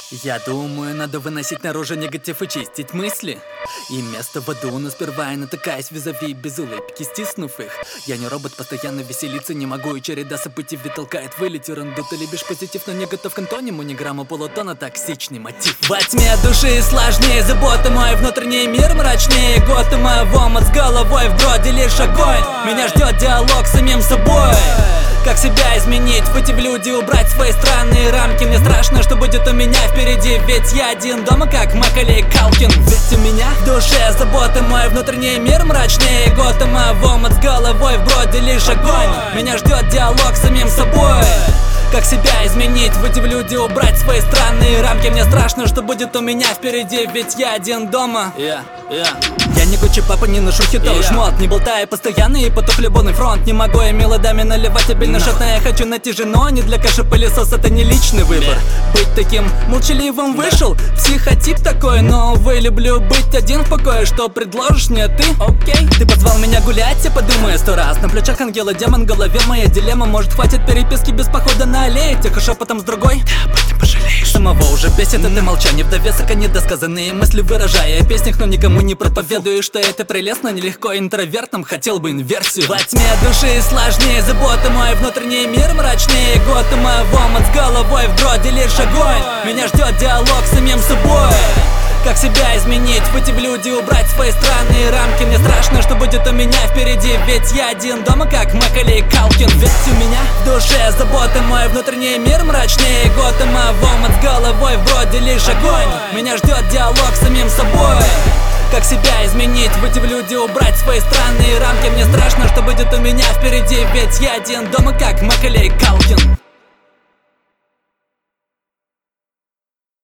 Я думаю, надо выносить наружу негатив и чистить мысли. И место в аду, но сперва я натыкаюсь визави без улыбки, стиснув их. Я не робот, постоянно веселиться не могу, и череда событий толкает вылить ерунду. Ты любишь позитив, но не готов к антониму, ни грамма полутона, токсичный мотив. Во тьме души сложнее заботы, мой внутренний мир мрачнее Готэма. В омут с головой, в броде лишь огонь. Меня ждет диалог с самим собой. Как себя изменить, выйти в люди, убрать свои странные рамки. Мне страшно, что будет у меня впереди, ведь я один дома, как Макалей Калкин. Ведь у меня в душе заботы, мой внутренний мир мрачнее Готэма. В омут с головой, в броде лишь огонь. Меня ждет диалог с самим собой. Как себя изменить, выйти в люди, убрать свои странные рамки. Мне страшно, что будет у меня впереди, ведь я один дома. Я не Гуччи папа, не ношу хитовый шмот, не болтаю постоянно и потух любовный фронт. Не могу я мелодами наливать обильно шот, но я хочу найти жену, а не для каши пылесос. Это не личный выбор. Быть таким молчаливым вышел, психотип такой, но увы, люблю быть один в покое. Что предложишь мне ты? Окей. Ты позвал меня гулять, я подумаю 100 раз. На плечах ангела демон, в голове моя дилемма. Может, хватит переписки без похода на аллее, тихо шепотом с другой. Ты об этом пожалеешь. Самого уже бесит это молчание, в довесок, а недосказанные мысли выражая в песнях, но никому не проповедую, что это прелестно, нелегко интровертом, хотел бы инверсию. Во тьме души сложнее заботы, мой внутренний мир мрачнее Готэма. В омут с головой, в броде лишь огонь. Меня ждет диалог с самим собой. Как себя изменить, выйти в люди, убрать свои странные рамки. Мне страшно, что будет у меня впереди, ведь я один дома, как Макалей Калкин. Ведь у меня в душе заботы, мой внутренний мир мрачнее Готэма. В омут с головой, в броде лишь огонь. Меня ждет диалог с самим собой. Как себя изменить, выйти в люди, убрать свои странные рамки. Мне страшно, что будет у меня впереди, ведь я один дома, как Макалей Калкин.